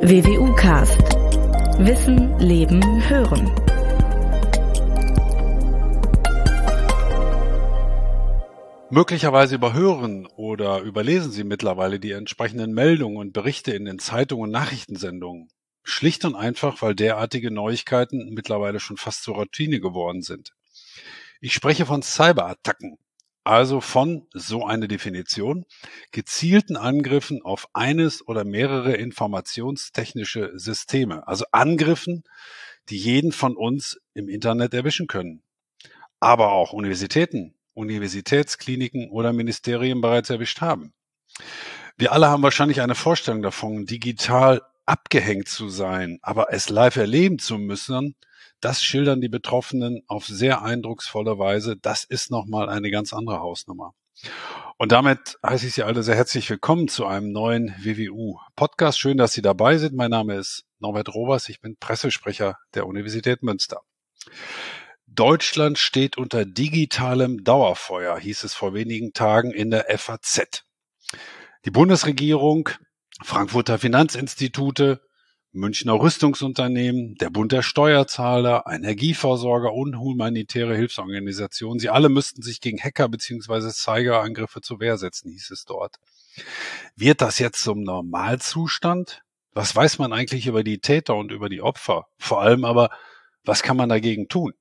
WWU Cast. Wissen, Leben, Hören. Möglicherweise überhören oder überlesen Sie mittlerweile die entsprechenden Meldungen und Berichte in den Zeitungen und Nachrichtensendungen. Schlicht und einfach, weil derartige Neuigkeiten mittlerweile schon fast zur Routine geworden sind. Ich spreche von Cyberattacken, also von, so eine Definition, gezielten Angriffen auf eines oder mehrere informationstechnische Systeme, also Angriffen, die jeden von uns im Internet erwischen können. Aber auch Universitäten, Universitätskliniken oder Ministerien bereits erwischt haben. Wir alle haben wahrscheinlich eine Vorstellung davon, digital abgehängt zu sein, aber es live erleben zu müssen, das schildern die Betroffenen auf sehr eindrucksvolle Weise. Das ist nochmal eine ganz andere Hausnummer. Und damit heiße ich Sie alle sehr herzlich willkommen zu einem neuen WWU-Podcast. Schön, dass Sie dabei sind. Mein Name ist Norbert Robers. Ich bin Pressesprecher der Universität Münster. Deutschland steht unter digitalem Dauerfeuer, hieß es vor wenigen Tagen in der FAZ. Die Bundesregierung, Frankfurter Finanzinstitute, Münchner Rüstungsunternehmen, der Bund der Steuerzahler, Energieversorger und humanitäre Hilfsorganisationen, sie alle müssten sich gegen Hacker bzw. Cyberangriffe zur Wehr setzen, hieß es dort. Wird das jetzt zum Normalzustand? Was weiß man eigentlich über die Täter und über die Opfer? Vor allem aber, was kann man dagegen tun?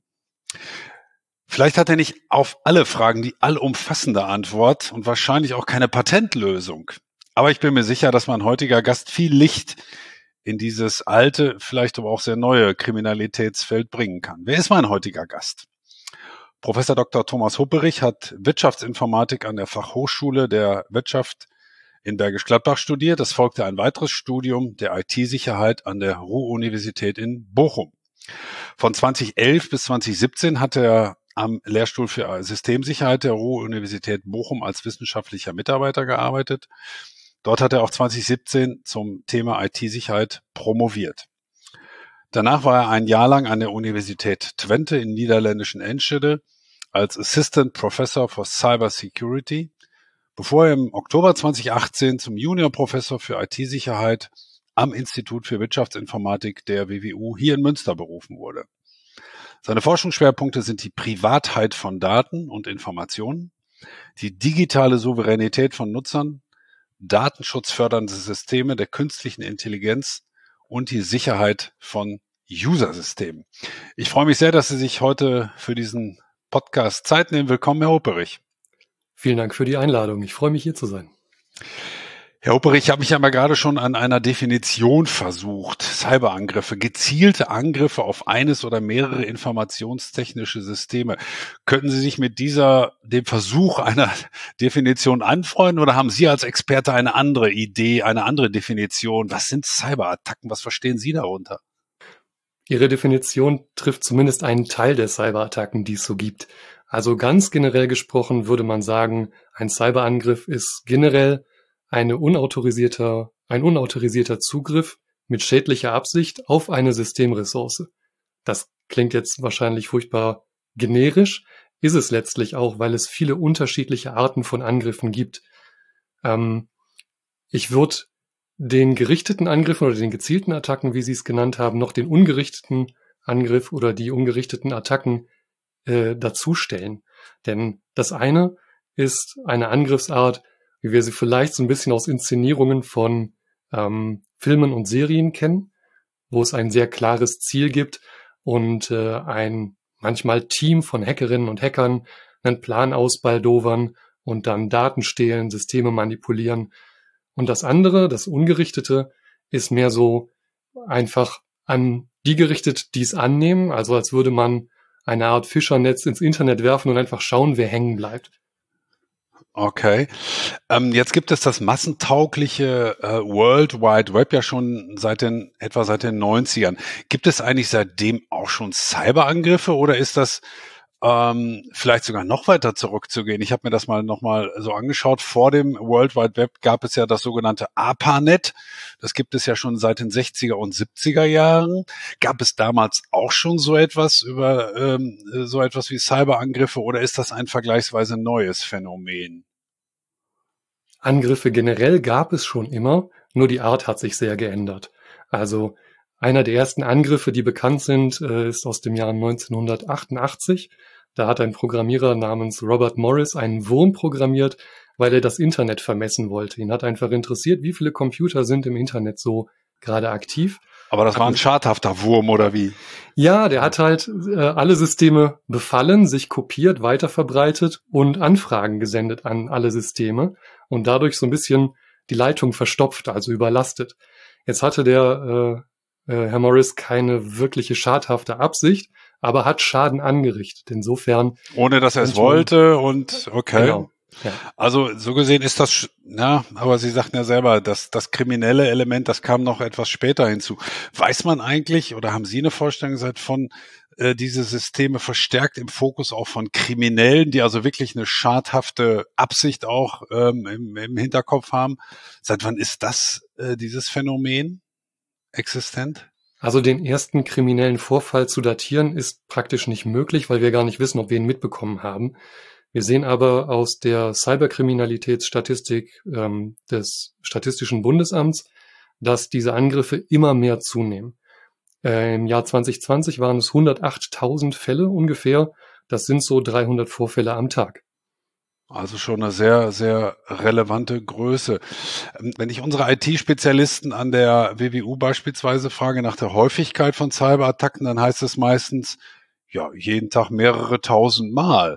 Vielleicht hat er nicht auf alle Fragen die allumfassende Antwort und wahrscheinlich auch keine Patentlösung. Aber ich bin mir sicher, dass mein heutiger Gast viel Licht in dieses alte, vielleicht aber auch sehr neue Kriminalitätsfeld bringen kann. Wer ist mein heutiger Gast? Professor Dr. Thomas Hupperich hat Wirtschaftsinformatik an der Fachhochschule der Wirtschaft in Bergisch Gladbach studiert. Es folgte ein weiteres Studium der IT-Sicherheit an der Ruhr-Universität in Bochum. Von 2011 bis 2017 hat er am Lehrstuhl für Systemsicherheit der Ruhr-Universität Bochum als wissenschaftlicher Mitarbeiter gearbeitet. Dort hat er auch 2017 zum Thema IT-Sicherheit promoviert. Danach war er ein Jahr lang an der Universität Twente in niederländischen Enschede als Assistant Professor for Cyber Security, bevor er im Oktober 2018 zum Junior Professor für IT-Sicherheit am Institut für Wirtschaftsinformatik der WWU hier in Münster berufen wurde. Seine Forschungsschwerpunkte sind die Privatheit von Daten und Informationen, die digitale Souveränität von Nutzern, datenschutzfördernde Systeme der künstlichen Intelligenz und die Sicherheit von User-Systemen. Ich freue mich sehr, dass Sie sich heute für diesen Podcast Zeit nehmen. Willkommen, Herr Hupperich. Vielen Dank für die Einladung. Ich freue mich, hier zu sein. Herr Hupperich, ich habe mich ja mal gerade schon an einer Definition versucht. Cyberangriffe, gezielte Angriffe auf eines oder mehrere informationstechnische Systeme. Könnten Sie sich mit dem Versuch einer Definition anfreunden oder haben Sie als Experte eine andere Idee, eine andere Definition? Was sind Cyberattacken? Was verstehen Sie darunter? Ihre Definition trifft zumindest einen Teil der Cyberattacken, die es so gibt. Also ganz generell gesprochen würde man sagen, ein Cyberangriff ist generell ein unautorisierter Zugriff mit schädlicher Absicht auf eine Systemressource. Das klingt jetzt wahrscheinlich furchtbar generisch, ist es letztlich auch, weil es viele unterschiedliche Arten von Angriffen gibt. Ich würde den gerichteten Angriffen oder den gezielten Attacken, wie Sie es genannt haben, noch den ungerichteten Angriff oder die ungerichteten Attacken dazustellen. Denn das eine ist eine Angriffsart, wie wir sie vielleicht so ein bisschen aus Inszenierungen von Filmen und Serien kennen, wo es ein sehr klares Ziel gibt und ein manchmal Team von Hackerinnen und Hackern einen Plan ausbaldowern und dann Daten stehlen, Systeme manipulieren. Und das andere, das Ungerichtete, ist mehr so einfach an die gerichtet, die es annehmen, also als würde man eine Art Fischernetz ins Internet werfen und einfach schauen, wer hängen bleibt. Okay. Jetzt gibt es das massentaugliche World Wide Web ja schon etwa seit den 90ern. Gibt es eigentlich seitdem auch schon Cyberangriffe oder ist das vielleicht sogar noch weiter zurückzugehen? Ich habe mir das nochmal so angeschaut. Vor dem World Wide Web gab es ja das sogenannte ARPANET. Das gibt es ja schon seit den 60er und 70er Jahren. Gab es damals auch schon so etwas wie Cyberangriffe oder ist das ein vergleichsweise neues Phänomen? Angriffe generell gab es schon immer, nur die Art hat sich sehr geändert. Also einer der ersten Angriffe, die bekannt sind, ist aus dem Jahr 1988. Da hat ein Programmierer namens Robert Morris einen Wurm programmiert, weil er das Internet vermessen wollte. Ihn hat einfach interessiert, wie viele Computer sind im Internet so gerade aktiv. Aber das war ein schadhafter Wurm, oder wie? Ja, der hat halt alle Systeme befallen, sich kopiert, weiterverbreitet und Anfragen gesendet an alle Systeme und dadurch so ein bisschen die Leitung verstopft, also überlastet. Jetzt hatte der Herr Morris keine wirkliche schadhafte Absicht, aber hat Schaden angerichtet. Insofern. Ohne dass er es wollte und okay. Genau. Ja. Also so gesehen ist das, ja, aber Sie sagten ja selber, dass das kriminelle Element, das kam noch etwas später hinzu. Weiß man eigentlich oder haben Sie eine Vorstellung seit von diese Systeme verstärkt im Fokus auch von Kriminellen, die also wirklich eine schadhafte Absicht auch im Hinterkopf haben? Seit wann ist das dieses Phänomen existent? Also den ersten kriminellen Vorfall zu datieren ist praktisch nicht möglich, weil wir gar nicht wissen, ob wir ihn mitbekommen haben. Wir sehen aber aus der Cyberkriminalitätsstatistik des Statistischen Bundesamts, dass diese Angriffe immer mehr zunehmen. Im Jahr 2020 waren es 108.000 Fälle ungefähr. Das sind so 300 Vorfälle am Tag. Also schon eine sehr, sehr relevante Größe. Wenn ich unsere IT-Spezialisten an der WWU beispielsweise frage nach der Häufigkeit von Cyberattacken, dann heißt es meistens, ja, jeden Tag mehrere tausend Mal.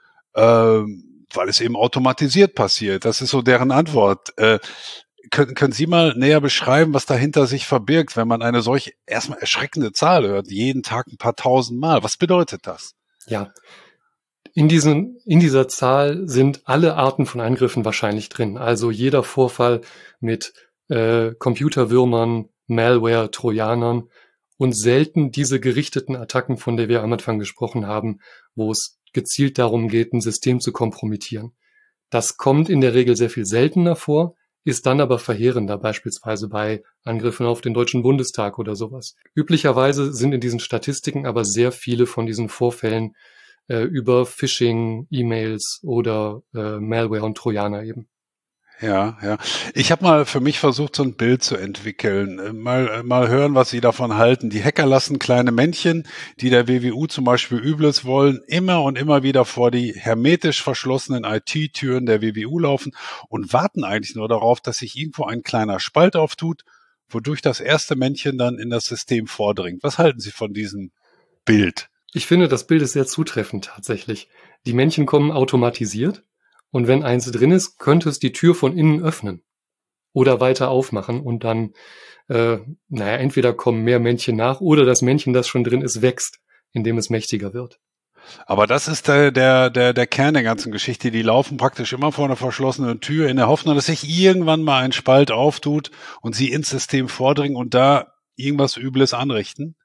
Weil es eben automatisiert passiert. Das ist so deren Antwort. Können Sie mal näher beschreiben, was dahinter sich verbirgt, wenn man eine solch erstmal erschreckende Zahl hört, jeden Tag ein paar tausend Mal? Was bedeutet das? Ja, in dieser Zahl sind alle Arten von Angriffen wahrscheinlich drin. Also jeder Vorfall mit Computerwürmern, Malware, Trojanern und selten diese gerichteten Attacken, von der wir am Anfang gesprochen haben, wo es gezielt darum geht, ein System zu kompromittieren. Das kommt in der Regel sehr viel seltener vor, ist dann aber verheerender, beispielsweise bei Angriffen auf den Deutschen Bundestag oder sowas. Üblicherweise sind in diesen Statistiken aber sehr viele von diesen Vorfällen über Phishing, E-Mails oder Malware und Trojaner eben. Ja, ja. Ich habe mal für mich versucht, so ein Bild zu entwickeln. Mal hören, was Sie davon halten. Die Hacker lassen kleine Männchen, die der WWU zum Beispiel Übles wollen, immer und immer wieder vor die hermetisch verschlossenen IT-Türen der WWU laufen und warten eigentlich nur darauf, dass sich irgendwo ein kleiner Spalt auftut, wodurch das erste Männchen dann in das System vordringt. Was halten Sie von diesem Bild? Ich finde, das Bild ist sehr zutreffend tatsächlich. Die Männchen kommen automatisiert. Und wenn eins drin ist, könnte es die Tür von innen öffnen oder weiter aufmachen und dann, entweder kommen mehr Männchen nach oder das Männchen, das schon drin ist, wächst, indem es mächtiger wird. Aber das ist der Kern der ganzen Geschichte. Die laufen praktisch immer vor einer verschlossenen Tür in der Hoffnung, dass sich irgendwann mal ein Spalt auftut und sie ins System vordringen und da irgendwas Übles anrichten.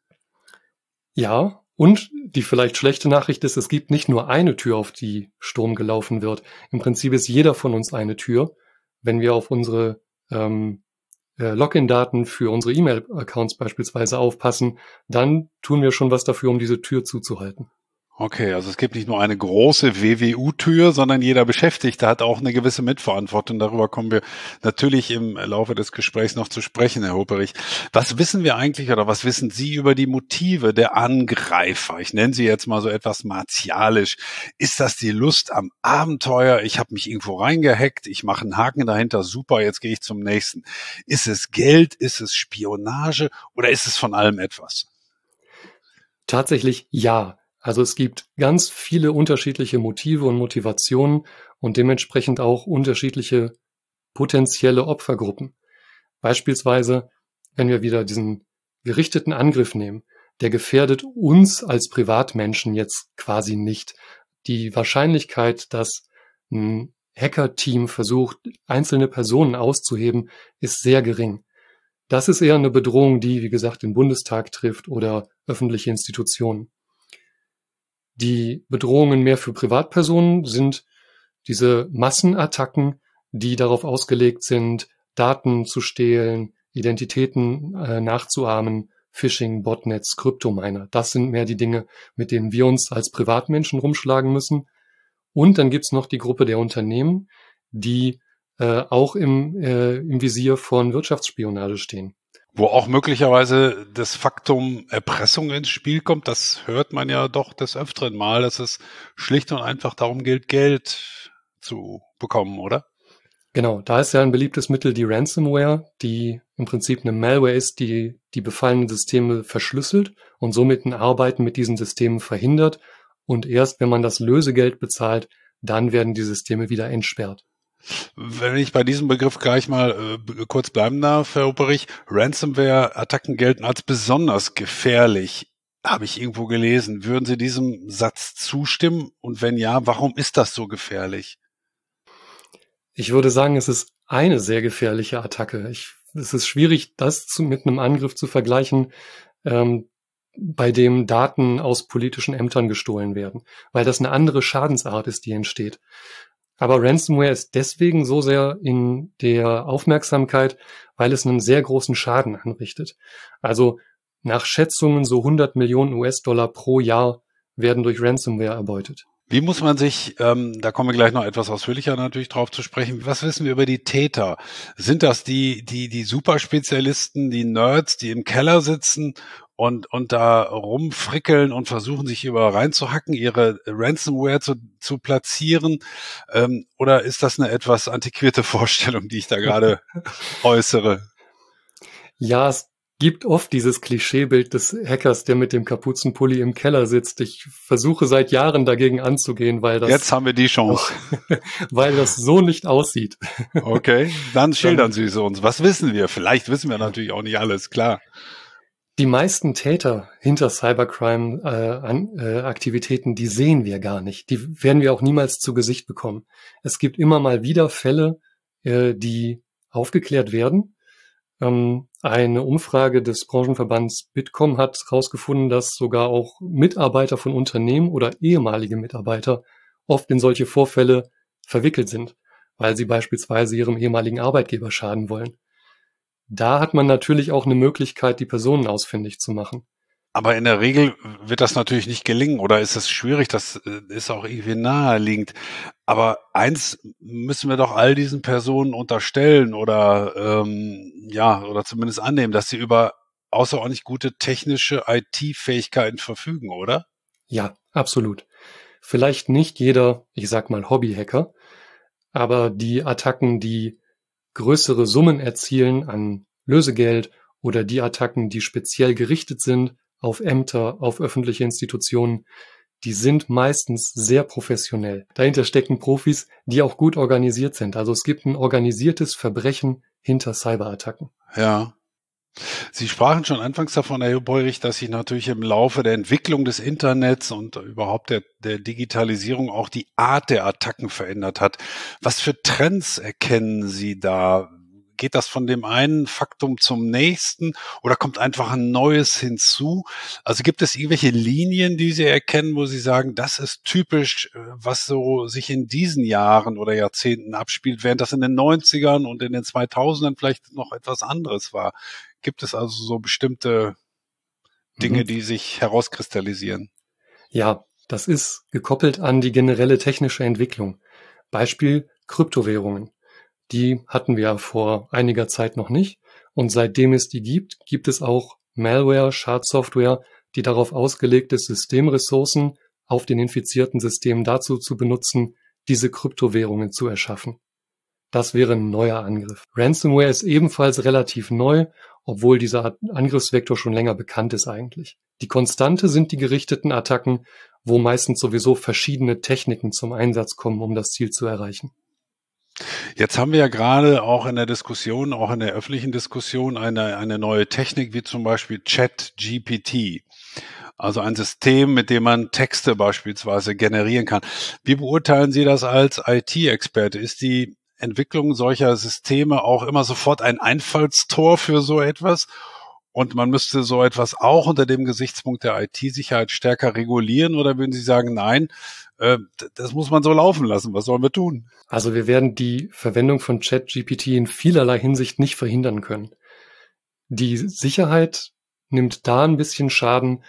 Ja. Und die vielleicht schlechte Nachricht ist, es gibt nicht nur eine Tür, auf die Sturm gelaufen wird. Im Prinzip ist jeder von uns eine Tür. Wenn wir auf unsere Login-Daten für unsere E-Mail-Accounts beispielsweise aufpassen, dann tun wir schon was dafür, um diese Tür zuzuhalten. Okay, also es gibt nicht nur eine große WWU-Tür, sondern jeder Beschäftigte hat auch eine gewisse Mitverantwortung. Darüber kommen wir natürlich im Laufe des Gesprächs noch zu sprechen, Herr Hopperich. Was wissen wir eigentlich oder was wissen Sie über die Motive der Angreifer? Ich nenne sie jetzt mal so etwas martialisch. Ist das die Lust am Abenteuer? Ich habe mich irgendwo reingehackt, ich mache einen Haken dahinter, super, jetzt gehe ich zum nächsten. Ist es Geld? Ist es Spionage? Oder ist es von allem etwas? Tatsächlich ja. Also es gibt ganz viele unterschiedliche Motive und Motivationen und dementsprechend auch unterschiedliche potenzielle Opfergruppen. Beispielsweise, wenn wir wieder diesen gerichteten Angriff nehmen, der gefährdet uns als Privatmenschen jetzt quasi nicht. Die Wahrscheinlichkeit, dass ein Hacker-Team versucht, einzelne Personen auszuheben, ist sehr gering. Das ist eher eine Bedrohung, die, wie gesagt, den Bundestag trifft oder öffentliche Institutionen. Die Bedrohungen mehr für Privatpersonen sind diese Massenattacken, die darauf ausgelegt sind, Daten zu stehlen, Identitäten nachzuahmen, Phishing, Botnets, Kryptominer. Das sind mehr die Dinge, mit denen wir uns als Privatmenschen rumschlagen müssen. Und dann gibt's noch die Gruppe der Unternehmen, die auch im Visier von Wirtschaftsspionage stehen. Wo auch möglicherweise das Faktum Erpressung ins Spiel kommt, das hört man ja doch des Öfteren mal, dass es schlicht und einfach darum gilt, Geld zu bekommen, oder? Genau, da ist ja ein beliebtes Mittel die Ransomware, die im Prinzip eine Malware ist, die die befallenen Systeme verschlüsselt und somit ein Arbeiten mit diesen Systemen verhindert. Und erst wenn man das Lösegeld bezahlt, dann werden die Systeme wieder entsperrt. Wenn ich bei diesem Begriff gleich mal kurz bleiben darf, Herr Opperich, Ransomware-Attacken gelten als besonders gefährlich, habe ich irgendwo gelesen. Würden Sie diesem Satz zustimmen? Und wenn ja, warum ist das so gefährlich? Ich würde sagen, es ist eine sehr gefährliche Attacke. Es ist schwierig, das mit einem Angriff zu vergleichen, bei dem Daten aus politischen Ämtern gestohlen werden, weil das eine andere Schadensart ist, die entsteht. Aber Ransomware ist deswegen so sehr in der Aufmerksamkeit, weil es einen sehr großen Schaden anrichtet. Also nach Schätzungen so 100 Millionen US-Dollar pro Jahr werden durch Ransomware erbeutet. Wie muss man sich, da kommen wir gleich noch etwas ausführlicher natürlich drauf zu sprechen, was wissen wir über die Täter? Sind das die Superspezialisten, die Nerds, die im Keller sitzen und da rumfrickeln und versuchen, sich über reinzuhacken, ihre Ransomware zu platzieren? Oder ist das eine etwas antiquierte Vorstellung, die ich da gerade äußere? Ja, es gibt oft dieses Klischeebild des Hackers, der mit dem Kapuzenpulli im Keller sitzt. Ich versuche seit Jahren dagegen anzugehen, weil Jetzt haben wir die Chance. weil das so nicht aussieht. Okay, dann schildern Sie es uns. Was wissen wir? Vielleicht wissen wir natürlich auch nicht alles, klar. Die meisten Täter hinter Cybercrime-Aktivitäten, die sehen wir gar nicht. Die werden wir auch niemals zu Gesicht bekommen. Es gibt immer mal wieder Fälle, die aufgeklärt werden. Eine Umfrage des Branchenverbands Bitkom hat herausgefunden, dass sogar auch Mitarbeiter von Unternehmen oder ehemalige Mitarbeiter oft in solche Vorfälle verwickelt sind, weil sie beispielsweise ihrem ehemaligen Arbeitgeber schaden wollen. Da hat man natürlich auch eine Möglichkeit, die Personen ausfindig zu machen. Aber in der Regel wird das natürlich nicht gelingen oder ist es schwierig, das ist auch irgendwie naheliegend. Aber eins müssen wir doch all diesen Personen unterstellen oder oder zumindest annehmen, dass sie über außerordentlich gute technische IT-Fähigkeiten verfügen, oder? Ja, absolut. Vielleicht nicht jeder, ich sag mal Hobbyhacker, aber die Attacken, die größere Summen erzielen an Lösegeld oder die Attacken, die speziell gerichtet sind auf Ämter, auf öffentliche Institutionen, die sind meistens sehr professionell. Dahinter stecken Profis, die auch gut organisiert sind. Also es gibt ein organisiertes Verbrechen hinter Cyberattacken. Ja. Sie sprachen schon anfangs davon, Herr Opperich, dass sich natürlich im Laufe der Entwicklung des Internets und überhaupt der Digitalisierung auch die Art der Attacken verändert hat. Was für Trends erkennen Sie da? Geht das von dem einen Faktum zum nächsten oder kommt einfach ein neues hinzu? Also gibt es irgendwelche Linien, die Sie erkennen, wo Sie sagen, das ist typisch, was so sich in diesen Jahren oder Jahrzehnten abspielt, während das in den 90ern und in den 2000ern vielleicht noch etwas anderes war? Gibt es also so bestimmte Dinge, die sich herauskristallisieren? Ja, das ist gekoppelt an die generelle technische Entwicklung. Beispiel Kryptowährungen. Die hatten wir vor einiger Zeit noch nicht. Und seitdem es die gibt, gibt es auch Malware, Schadsoftware, die darauf ausgelegt ist, Systemressourcen auf den infizierten Systemen dazu zu benutzen, diese Kryptowährungen zu erschaffen. Das wäre ein neuer Angriff. Ransomware ist ebenfalls relativ neu, obwohl dieser Angriffsvektor schon länger bekannt ist eigentlich. Die Konstante sind die gerichteten Attacken, wo meistens sowieso verschiedene Techniken zum Einsatz kommen, um das Ziel zu erreichen. Jetzt haben wir ja gerade auch in der Diskussion, auch in der öffentlichen Diskussion eine neue Technik, wie zum Beispiel ChatGPT. Also ein System, mit dem man Texte beispielsweise generieren kann. Wie beurteilen Sie das als IT-Experte? Ist die Entwicklung solcher Systeme auch immer sofort ein Einfallstor für so etwas? Und man müsste so etwas auch unter dem Gesichtspunkt der IT-Sicherheit stärker regulieren? Oder würden Sie sagen, nein, das muss man so laufen lassen. Was sollen wir tun? Also wir werden die Verwendung von ChatGPT in vielerlei Hinsicht nicht verhindern können. Die Sicherheit nimmt da ein bisschen Schaden,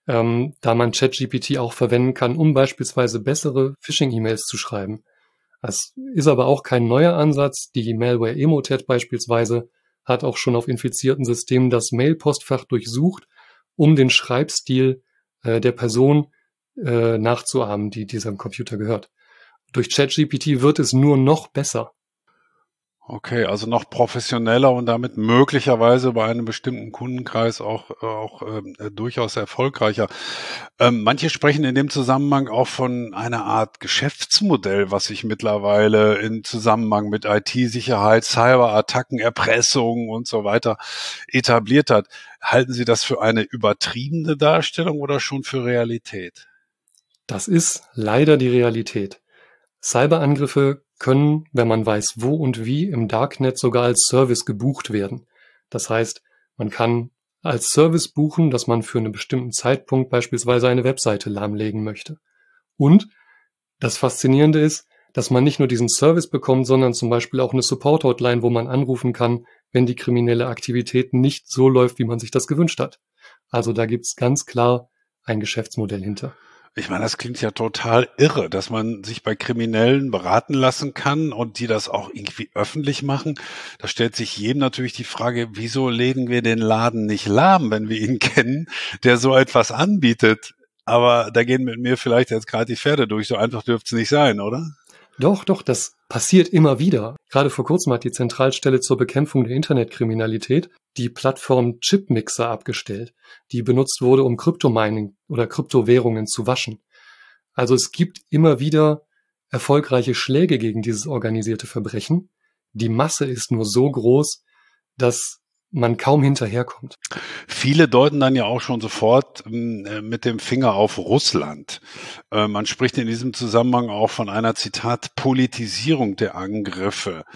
da man ChatGPT auch verwenden kann, um beispielsweise bessere Phishing-E-Mails zu schreiben. Das ist aber auch kein neuer Ansatz. Die Malware Emotet beispielsweise hat auch schon auf infizierten Systemen das Mail-Postfach durchsucht, um den Schreibstil der Person nachzuahmen, die diesem Computer gehört. Durch ChatGPT wird es nur noch besser. Okay, also noch professioneller und damit möglicherweise bei einem bestimmten Kundenkreis auch durchaus erfolgreicher. Manche sprechen in dem Zusammenhang auch von einer Art Geschäftsmodell, was sich mittlerweile in Zusammenhang mit IT-Sicherheit, Cyberattacken, Erpressung und so weiter etabliert hat. Halten Sie das für eine übertriebene Darstellung oder schon für Realität? Das ist leider die Realität. Cyberangriffe können, wenn man weiß, wo und wie, im Darknet sogar als Service gebucht werden. Das heißt, man kann als Service buchen, dass man für einen bestimmten Zeitpunkt beispielsweise eine Webseite lahmlegen möchte. Und das Faszinierende ist, dass man nicht nur diesen Service bekommt, sondern zum Beispiel auch eine Support-Hotline, wo man anrufen kann, wenn die kriminelle Aktivität nicht so läuft, wie man sich das gewünscht hat. Also da gibt's ganz klar ein Geschäftsmodell hinter. Ich meine, das klingt ja total irre, dass man sich bei Kriminellen beraten lassen kann und die das auch irgendwie öffentlich machen. Da stellt sich jedem natürlich die Frage, wieso legen wir den Laden nicht lahm, wenn wir ihn kennen, der so etwas anbietet? Aber da gehen mit mir vielleicht jetzt gerade die Pferde durch. So einfach dürfte es nicht sein, oder? Doch, das passiert immer wieder. Gerade vor kurzem hat die Zentralstelle zur Bekämpfung der Internetkriminalität die Plattform Chipmixer abgestellt, die benutzt wurde, um Kryptomining oder Kryptowährungen zu waschen. Also es gibt immer wieder erfolgreiche Schläge gegen dieses organisierte Verbrechen. Die Masse ist nur so groß, dass man kaum hinterherkommt. Viele deuten dann ja auch schon sofort mit dem Finger auf Russland. Man spricht in diesem Zusammenhang auch von einer, Zitat, Politisierung der Angriffe.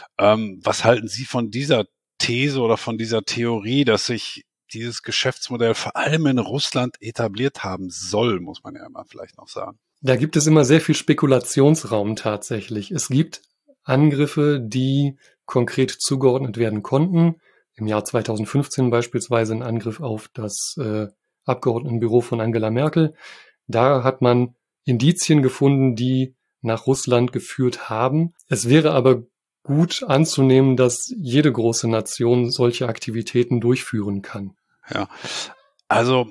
Was halten Sie von dieser These oder von dieser Theorie, dass sich dieses Geschäftsmodell vor allem in Russland etabliert haben soll, muss man ja immer vielleicht noch sagen? Da gibt es immer sehr viel Spekulationsraum tatsächlich. Es gibt Angriffe, die konkret zugeordnet werden konnten. Im Jahr 2015 beispielsweise ein Angriff auf das Abgeordnetenbüro von Angela Merkel. Da hat man Indizien gefunden, die nach Russland geführt haben. Es wäre aber gut anzunehmen, dass jede große Nation solche Aktivitäten durchführen kann. Ja, also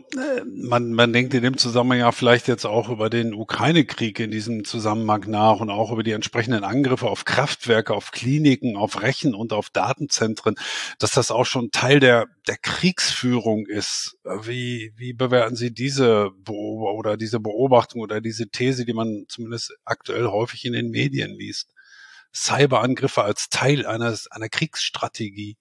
man denkt in dem Zusammenhang ja vielleicht jetzt auch über den Ukraine-Krieg in diesem Zusammenhang nach und auch über die entsprechenden Angriffe auf Kraftwerke, auf Kliniken, auf Rechen- und auf Datenzentren, dass das auch schon Teil der Kriegsführung ist. Wie bewerten Sie diese Beobachtung oder diese These, die man zumindest aktuell häufig in den Medien liest? Cyberangriffe als Teil einer Kriegsstrategie.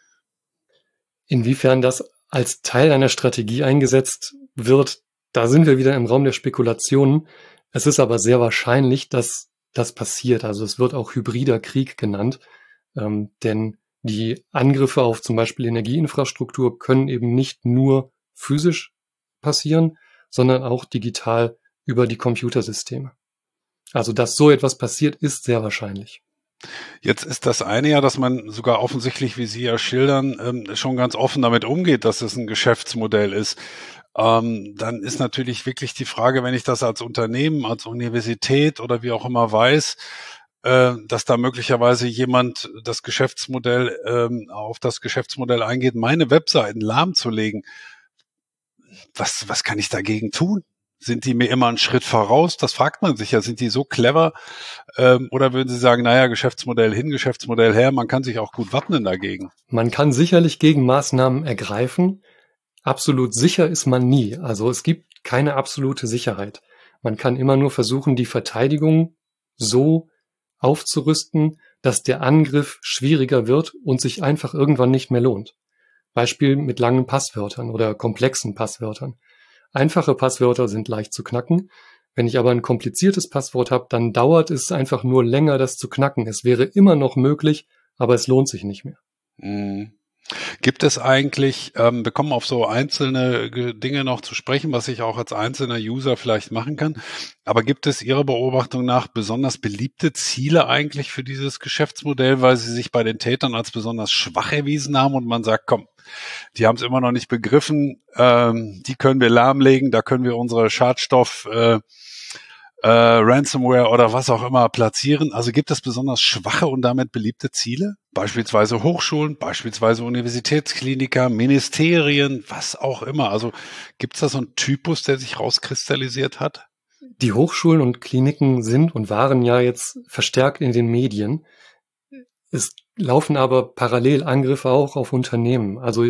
Inwiefern das als Teil einer Strategie eingesetzt wird, da sind wir wieder im Raum der Spekulationen. Es ist aber sehr wahrscheinlich, dass das passiert. Also es wird auch hybrider Krieg genannt, denn die Angriffe auf zum Beispiel Energieinfrastruktur können eben nicht nur physisch passieren, sondern auch digital über die Computersysteme. Also dass so etwas passiert, ist sehr wahrscheinlich. Jetzt ist das eine ja, dass man sogar offensichtlich, wie Sie ja schildern, schon ganz offen damit umgeht, dass es ein Geschäftsmodell ist. Dann ist natürlich wirklich die Frage, wenn ich das als Unternehmen, als Universität oder wie auch immer weiß, dass da möglicherweise jemand das Geschäftsmodell auf das Geschäftsmodell eingeht, meine Webseiten lahmzulegen. Was kann ich dagegen tun? Sind die mir immer einen Schritt voraus? Das fragt man sich ja. Sind die so clever? Oder würden Sie sagen, naja, Geschäftsmodell hin, Geschäftsmodell her, man kann sich auch gut wappnen dagegen? Man kann sicherlich Gegenmaßnahmen ergreifen. Absolut sicher ist man nie. Also es gibt keine absolute Sicherheit. Man kann immer nur versuchen, die Verteidigung so aufzurüsten, dass der Angriff schwieriger wird und sich einfach irgendwann nicht mehr lohnt. Beispiel mit langen Passwörtern oder komplexen Passwörtern. Einfache Passwörter sind leicht zu knacken. Wenn ich aber ein kompliziertes Passwort habe, dann dauert es einfach nur länger, das zu knacken. Es wäre immer noch möglich, aber es lohnt sich nicht mehr. Mhm. Gibt es eigentlich, wir kommen auf so einzelne Dinge noch zu sprechen, was ich auch als einzelner User vielleicht machen kann, aber gibt es Ihrer Beobachtung nach besonders beliebte Ziele eigentlich für dieses Geschäftsmodell, weil sie sich bei den Tätern als besonders schwach erwiesen haben und man sagt, komm, die haben es immer noch nicht begriffen, die können wir lahmlegen, da können wir unsere Schadstoff Ransomware oder was auch immer platzieren. Also gibt es besonders schwache und damit beliebte Ziele? beispielsweise Hochschulen, beispielsweise Universitätskliniker, Ministerien, was auch immer. Also gibt es da so einen Typus, der sich rauskristallisiert hat? Die Hochschulen und Kliniken sind und waren ja jetzt verstärkt in den Medien. Es laufen aber parallel Angriffe auch auf Unternehmen. Also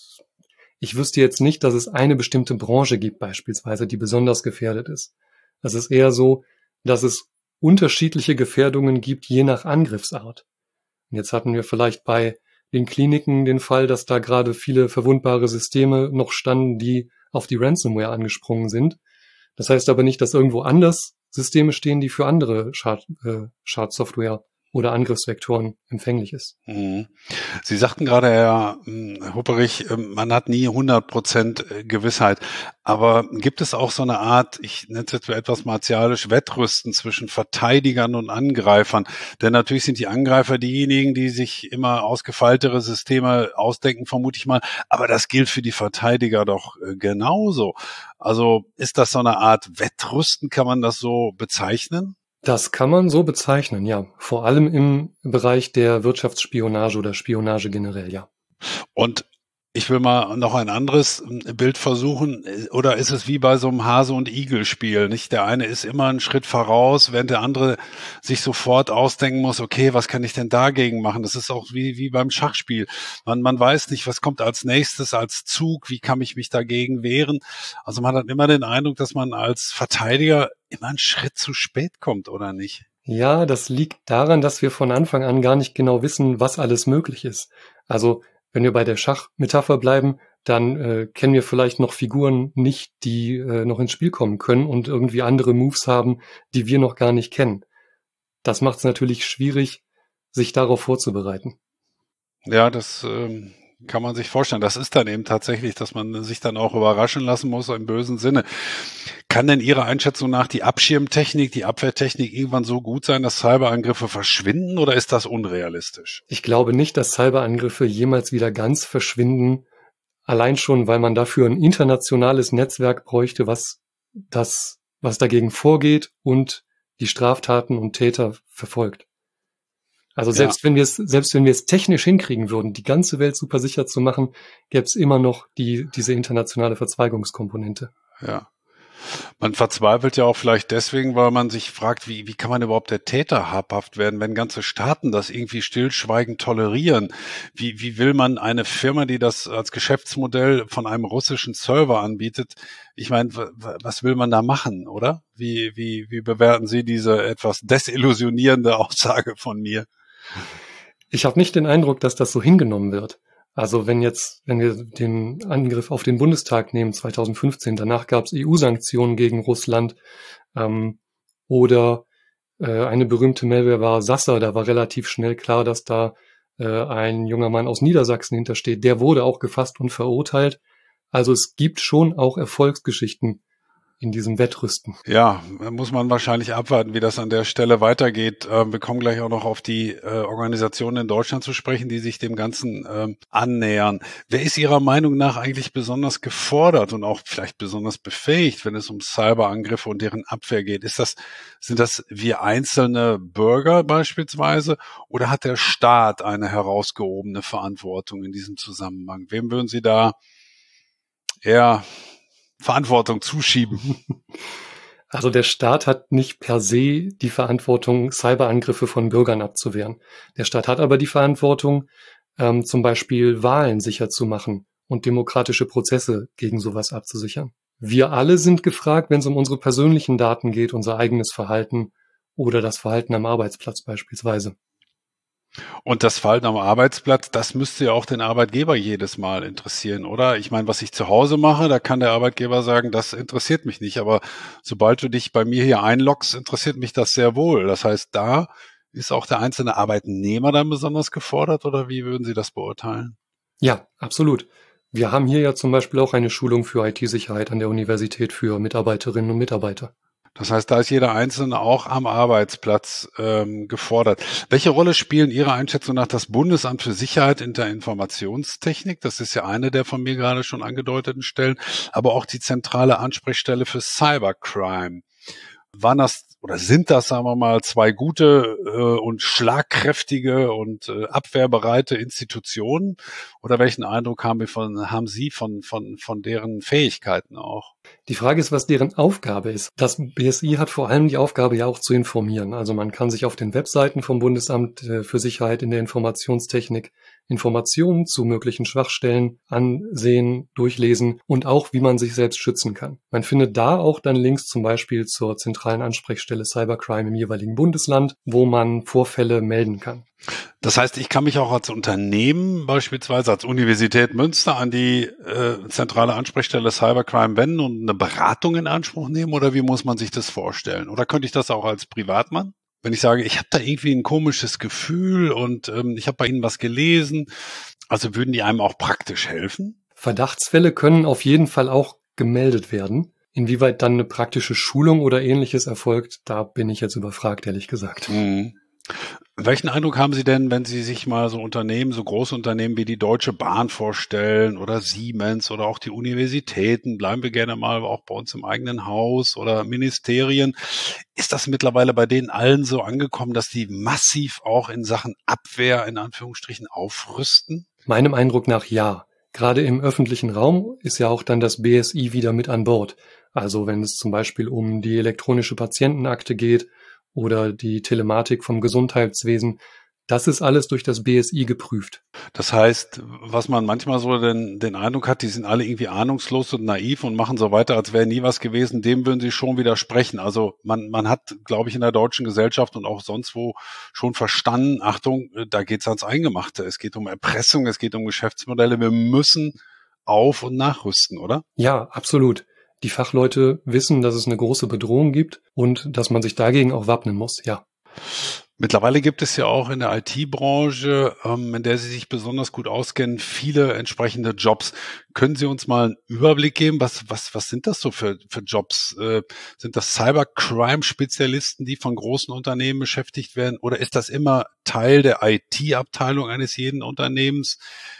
ich wüsste jetzt nicht, dass es eine bestimmte Branche gibt beispielsweise, die besonders gefährdet ist. Es ist eher so, dass es unterschiedliche Gefährdungen gibt, je nach Angriffsart. Und jetzt hatten wir vielleicht bei den Kliniken den Fall, dass da gerade viele verwundbare Systeme noch standen, die auf die Ransomware angesprungen sind. Das heißt aber nicht, dass irgendwo anders Systeme stehen, die für andere Schadsoftware oder Angriffsvektoren empfänglich ist. Sie sagten gerade, Herr Hupperich, man hat nie 100% Gewissheit. Aber gibt es auch so eine Art, ich nenne es jetzt etwas martialisch, Wettrüsten zwischen Verteidigern und Angreifern? Denn natürlich sind die Angreifer diejenigen, die sich immer ausgefeiltere Systeme ausdenken, vermute ich mal. Aber das gilt für die Verteidiger doch genauso. Also ist das so eine Art Wettrüsten, kann man das so bezeichnen? Das kann man so bezeichnen, ja. Vor allem im Bereich der Wirtschaftsspionage oder Spionage generell, ja. Und ich will mal noch ein anderes Bild versuchen. Oder ist es wie bei so einem Hase- und Igel-Spiel, nicht? Der eine ist immer einen Schritt voraus, während der andere sich sofort ausdenken muss, okay, was kann ich denn dagegen machen? Das ist auch wie beim Schachspiel. Man weiß nicht, was kommt als nächstes, als Zug, wie kann ich mich dagegen wehren? Also man hat immer den Eindruck, dass man als Verteidiger immer einen Schritt zu spät kommt, oder nicht? Ja, das liegt daran, dass wir von Anfang an gar nicht genau wissen, was alles möglich ist. Also wenn wir bei der Schachmetapher bleiben, dann kennen wir vielleicht noch Figuren nicht, die noch ins Spiel kommen können und irgendwie andere Moves haben, die wir noch gar nicht kennen. Das macht es natürlich schwierig, sich darauf vorzubereiten. Ja, das kann man sich vorstellen. Das ist dann eben tatsächlich, dass man sich dann auch überraschen lassen muss im bösen Sinne. Kann denn Ihrer Einschätzung nach die Abschirmtechnik, die Abwehrtechnik irgendwann so gut sein, dass Cyberangriffe verschwinden, oder ist das unrealistisch? Ich glaube nicht, dass Cyberangriffe jemals wieder ganz verschwinden, allein schon, weil man dafür ein internationales Netzwerk bräuchte, was dagegen vorgeht und die Straftaten und Täter verfolgt. Also selbst wenn wir es technisch hinkriegen würden, die ganze Welt super sicher zu machen, gäbe es immer noch diese internationale Verzweigungskomponente. Ja. Man verzweifelt ja auch vielleicht deswegen, weil man sich fragt, wie kann man überhaupt der Täter habhaft werden, wenn ganze Staaten das irgendwie stillschweigend tolerieren? Wie will man eine Firma, die das als Geschäftsmodell von einem russischen Server anbietet, ich meine, was will man da machen, oder? Wie bewerten Sie diese etwas desillusionierende Aussage von mir? Ich habe nicht den Eindruck, dass das so hingenommen wird. Also wenn wir den Angriff auf den Bundestag nehmen, 2015, danach gab es EU-Sanktionen gegen Russland, oder eine berühmte Malware war Sasser, da war relativ schnell klar, dass da ein junger Mann aus Niedersachsen hintersteht. Der wurde auch gefasst und verurteilt. Also es gibt schon auch Erfolgsgeschichten in diesem Wettrüsten. Ja, muss man wahrscheinlich abwarten, wie das an der Stelle weitergeht. Wir kommen gleich auch noch auf die Organisationen in Deutschland zu sprechen, die sich dem Ganzen annähern. Wer ist Ihrer Meinung nach eigentlich besonders gefordert und auch vielleicht besonders befähigt, wenn es um Cyberangriffe und deren Abwehr geht? Sind das wir einzelne Bürger beispielsweise, oder hat der Staat eine herausgehobene Verantwortung in diesem Zusammenhang? Wem würden Sie da eher Verantwortung zuschieben? Also der Staat hat nicht per se die Verantwortung, Cyberangriffe von Bürgern abzuwehren. Der Staat hat aber die Verantwortung, zum Beispiel Wahlen sicher zu machen und demokratische Prozesse gegen sowas abzusichern. Wir alle sind gefragt, wenn es um unsere persönlichen Daten geht, unser eigenes Verhalten oder das Verhalten am Arbeitsplatz beispielsweise. Und das Verhalten am Arbeitsplatz, das müsste ja auch den Arbeitgeber jedes Mal interessieren, oder? Ich meine, was ich zu Hause mache, da kann der Arbeitgeber sagen, das interessiert mich nicht. Aber sobald du dich bei mir hier einloggst, interessiert mich das sehr wohl. Das heißt, da ist auch der einzelne Arbeitnehmer dann besonders gefordert, oder wie würden Sie das beurteilen? Ja, absolut. Wir haben hier ja zum Beispiel auch eine Schulung für IT-Sicherheit an der Universität für Mitarbeiterinnen und Mitarbeiter. Das heißt, da ist jeder Einzelne auch am Arbeitsplatz gefordert. Welche Rolle spielen Ihrer Einschätzung nach das Bundesamt für Sicherheit in der Informationstechnik? Das ist ja eine der von mir gerade schon angedeuteten Stellen, aber auch die zentrale Ansprechstelle für Cybercrime. Waren das oder sind das, sagen wir mal, zwei gute und schlagkräftige und abwehrbereite Institutionen? Oder welchen Eindruck haben Sie von deren Fähigkeiten auch? Die Frage ist, was deren Aufgabe ist. Das BSI hat vor allem die Aufgabe, ja auch zu informieren. Also man kann sich auf den Webseiten vom Bundesamt für Sicherheit in der Informationstechnik Informationen zu möglichen Schwachstellen ansehen, durchlesen und auch, wie man sich selbst schützen kann. Man findet da auch dann Links zum Beispiel zur zentralen Ansprechstelle Cybercrime im jeweiligen Bundesland, wo man Vorfälle melden kann. Das heißt, ich kann mich auch als Unternehmen, beispielsweise als Universität Münster, an die zentrale Ansprechstelle Cybercrime wenden und eine Beratung in Anspruch nehmen? Oder wie muss man sich das vorstellen? Oder könnte ich das auch als Privatmann? Wenn ich sage, ich habe da irgendwie ein komisches Gefühl und ich habe bei Ihnen was gelesen, also würden die einem auch praktisch helfen? Verdachtsfälle können auf jeden Fall auch gemeldet werden. Inwieweit dann eine praktische Schulung oder Ähnliches erfolgt, da bin ich jetzt überfragt, ehrlich gesagt. Mhm. Welchen Eindruck haben Sie denn, wenn Sie sich mal so Unternehmen, so große Unternehmen wie die Deutsche Bahn vorstellen oder Siemens oder auch die Universitäten, bleiben wir gerne mal auch bei uns im eigenen Haus oder Ministerien. Ist das mittlerweile bei denen allen so angekommen, dass die massiv auch in Sachen Abwehr in Anführungsstrichen aufrüsten? Meinem Eindruck nach ja. Gerade im öffentlichen Raum ist ja auch dann das BSI wieder mit an Bord. Also wenn es zum Beispiel um die elektronische Patientenakte geht oder die Telematik vom Gesundheitswesen, das ist alles durch das BSI geprüft. Das heißt, was man manchmal so den Eindruck hat, die sind alle irgendwie ahnungslos und naiv und machen so weiter, als wäre nie was gewesen, dem würden Sie schon widersprechen. Also man hat, glaube ich, in der deutschen Gesellschaft und auch sonst wo schon verstanden, Achtung, da geht's ans Eingemachte. Es geht um Erpressung, es geht um Geschäftsmodelle. Wir müssen auf- und nachrüsten, oder? Ja, absolut. Die Fachleute wissen, dass es eine große Bedrohung gibt und dass man sich dagegen auch wappnen muss, ja. Mittlerweile gibt es ja auch in der IT-Branche, in der Sie sich besonders gut auskennen, viele entsprechende Jobs. Können Sie uns mal einen Überblick geben? Was sind das so für Jobs? Sind das Cybercrime-Spezialisten, die von großen Unternehmen beschäftigt werden? Oder ist das immer Teil der IT-Abteilung eines jeden Unternehmens?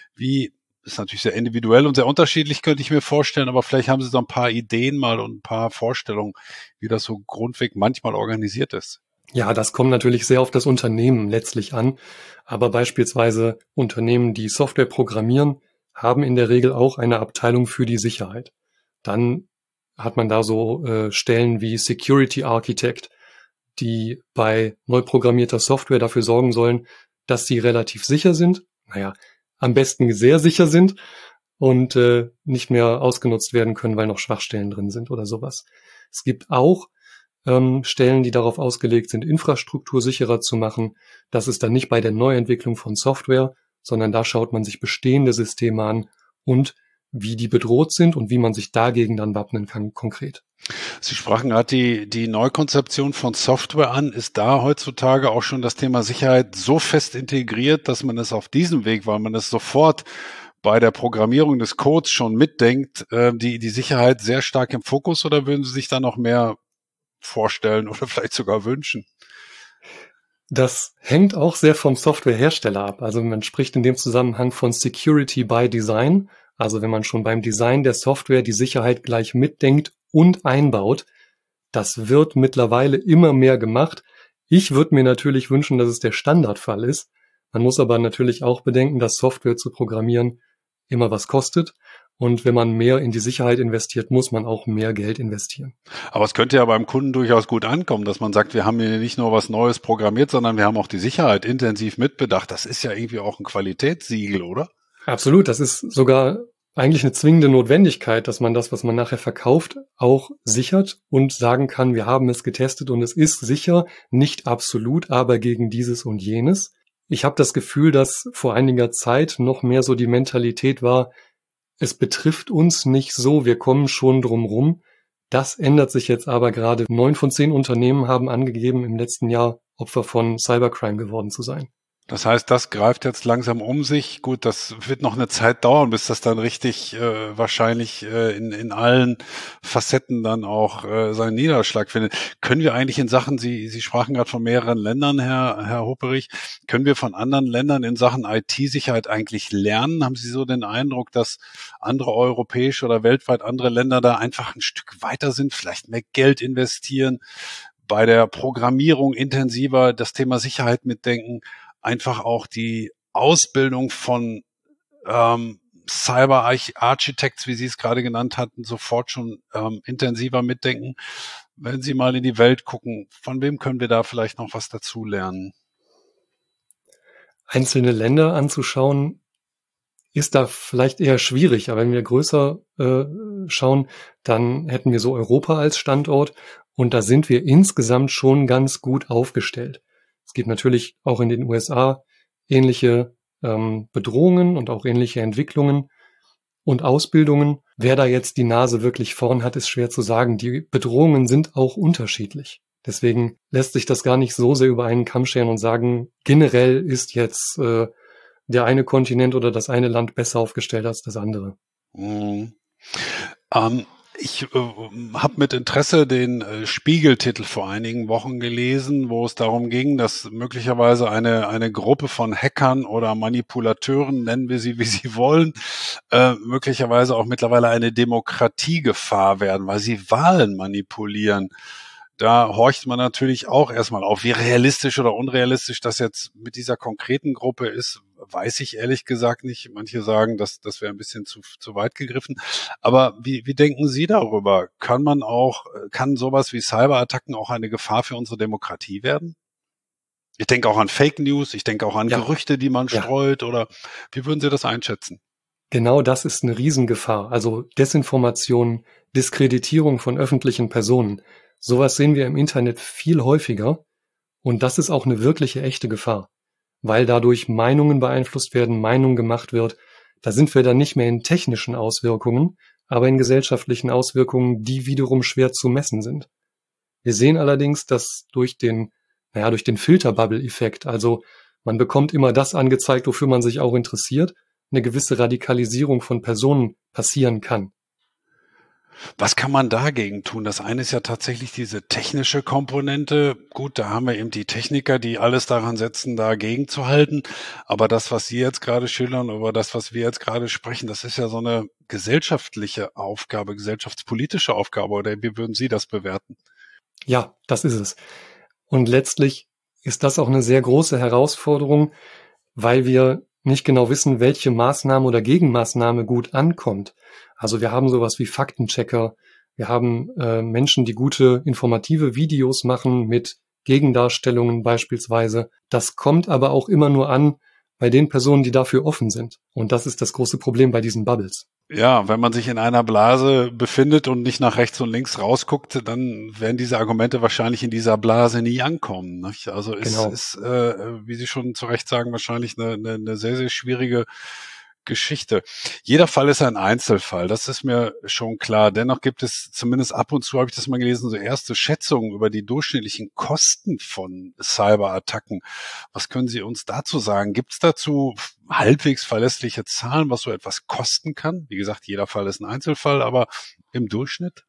Ist natürlich sehr individuell und sehr unterschiedlich, könnte ich mir vorstellen, aber vielleicht haben Sie so ein paar Ideen mal und ein paar Vorstellungen, wie das so grundweg manchmal organisiert ist. Ja, das kommt natürlich sehr auf das Unternehmen letztlich an. Aber beispielsweise Unternehmen, die Software programmieren, haben in der Regel auch eine Abteilung für die Sicherheit. Dann hat man da so Stellen wie Security Architect, die bei neu programmierter Software dafür sorgen sollen, dass sie relativ sicher sind. Naja, am besten sehr sicher sind und nicht mehr ausgenutzt werden können, weil noch Schwachstellen drin sind oder sowas. Es gibt auch Stellen, die darauf ausgelegt sind, Infrastruktur sicherer zu machen. Das ist dann nicht bei der Neuentwicklung von Software, sondern da schaut man sich bestehende Systeme an und wie die bedroht sind und wie man sich dagegen dann wappnen kann konkret. Sie sprachen gerade die Neukonzeption von Software an. Ist da heutzutage auch schon das Thema Sicherheit so fest integriert, dass man es auf diesem Weg, weil man es sofort bei der Programmierung des Codes schon mitdenkt, die Sicherheit sehr stark im Fokus, oder würden Sie sich da noch mehr vorstellen oder vielleicht sogar wünschen? Das hängt auch sehr vom Softwarehersteller ab. Also man spricht in dem Zusammenhang von Security by Design. Also wenn man schon beim Design der Software die Sicherheit gleich mitdenkt und einbaut, das wird mittlerweile immer mehr gemacht. Ich würde mir natürlich wünschen, dass es der Standardfall ist. Man muss aber natürlich auch bedenken, dass Software zu programmieren immer was kostet. Und wenn man mehr in die Sicherheit investiert, muss man auch mehr Geld investieren. Aber es könnte ja beim Kunden durchaus gut ankommen, dass man sagt, wir haben hier nicht nur was Neues programmiert, sondern wir haben auch die Sicherheit intensiv mitbedacht. Das ist ja irgendwie auch ein Qualitätssiegel, oder? Absolut. Das ist sogar eigentlich eine zwingende Notwendigkeit, dass man das, was man nachher verkauft, auch sichert und sagen kann, wir haben es getestet und es ist sicher, nicht absolut, aber gegen dieses und jenes. Ich habe das Gefühl, dass vor einiger Zeit noch mehr so die Mentalität war, es betrifft uns nicht so, wir kommen schon drum rum. Das ändert sich jetzt aber gerade. 9 von 10 Unternehmen haben angegeben, im letzten Jahr Opfer von Cybercrime geworden zu sein. Das heißt, das greift jetzt langsam um sich. Gut, das wird noch eine Zeit dauern, bis das dann richtig wahrscheinlich in allen Facetten dann auch seinen Niederschlag findet. Können wir eigentlich in Sachen, Sie sprachen gerade von mehreren Ländern, Herr Hupperich, können wir von anderen Ländern in Sachen IT-Sicherheit eigentlich lernen? Haben Sie so den Eindruck, dass andere europäische oder weltweit andere Länder da einfach ein Stück weiter sind, vielleicht mehr Geld investieren, bei der Programmierung intensiver das Thema Sicherheit mitdenken, einfach auch die Ausbildung von Cyber Architects, wie Sie es gerade genannt hatten, sofort schon intensiver mitdenken. Wenn Sie mal in die Welt gucken, von wem können wir da vielleicht noch was dazu lernen? Einzelne Länder anzuschauen, ist da vielleicht eher schwierig. Aber wenn wir größer schauen, dann hätten wir so Europa als Standort und da sind wir insgesamt schon ganz gut aufgestellt. Es gibt natürlich auch in den USA ähnliche Bedrohungen und auch ähnliche Entwicklungen und Ausbildungen. Wer da jetzt die Nase wirklich vorn hat, ist schwer zu sagen. Die Bedrohungen sind auch unterschiedlich. Deswegen lässt sich das gar nicht so sehr über einen Kamm scheren und sagen, generell ist jetzt der eine Kontinent oder das eine Land besser aufgestellt als das andere. Mhm. Ich habe mit Interesse den Spiegel-Titel vor einigen Wochen gelesen, wo es darum ging, dass möglicherweise eine Gruppe von Hackern oder Manipulateuren, nennen wir sie, wie sie wollen, möglicherweise auch mittlerweile eine Demokratiegefahr werden, weil sie Wahlen manipulieren. Da horcht man natürlich auch erstmal auf, wie realistisch oder unrealistisch das jetzt mit dieser konkreten Gruppe ist, weiß ich ehrlich gesagt nicht. Manche sagen, das wäre ein bisschen zu weit gegriffen. Aber wie denken Sie darüber? Kann sowas wie Cyberattacken auch eine Gefahr für unsere Demokratie werden? Ich denke auch an Fake News, ich denke auch an Gerüchte, die man streut, oder wie würden Sie das einschätzen? Genau das ist eine Riesengefahr. Also Desinformation, Diskreditierung von öffentlichen Personen. Sowas sehen wir im Internet viel häufiger und das ist auch eine wirkliche, echte Gefahr, weil dadurch Meinungen beeinflusst werden, Meinung gemacht wird. Da sind wir dann nicht mehr in technischen Auswirkungen, aber in gesellschaftlichen Auswirkungen, die wiederum schwer zu messen sind. Wir sehen allerdings, dass durch den Filterbubble-Effekt, also man bekommt immer das angezeigt, wofür man sich auch interessiert, eine gewisse Radikalisierung von Personen passieren kann. Was kann man dagegen tun? Das eine ist ja tatsächlich diese technische Komponente. Gut, da haben wir eben die Techniker, die alles daran setzen, dagegen zu halten. Aber das, was Sie jetzt gerade schildern, über das, was wir jetzt gerade sprechen, das ist ja so eine gesellschaftliche Aufgabe, gesellschaftspolitische Aufgabe. Oder wie würden Sie das bewerten? Ja, das ist es. Und letztlich ist das auch eine sehr große Herausforderung, weil wir nicht genau wissen, welche Maßnahme oder Gegenmaßnahme gut ankommt. Also wir haben sowas wie Faktenchecker, wir haben Menschen, die gute informative Videos machen mit Gegendarstellungen beispielsweise. Das kommt aber auch immer nur an bei den Personen, die dafür offen sind. Und das ist das große Problem bei diesen Bubbles. Ja, wenn man sich in einer Blase befindet und nicht nach rechts und links rausguckt, dann werden diese Argumente wahrscheinlich in dieser Blase nie ankommen. Nicht? Also ist, wie Sie schon zu Recht sagen, wahrscheinlich eine sehr, sehr schwierige Geschichte. Jeder Fall ist ein Einzelfall, das ist mir schon klar. Dennoch gibt es zumindest ab und zu, habe ich das mal gelesen, so erste Schätzungen über die durchschnittlichen Kosten von Cyberattacken. Was können Sie uns dazu sagen? Gibt es dazu halbwegs verlässliche Zahlen, was so etwas kosten kann? Wie gesagt, jeder Fall ist ein Einzelfall, aber im Durchschnitt?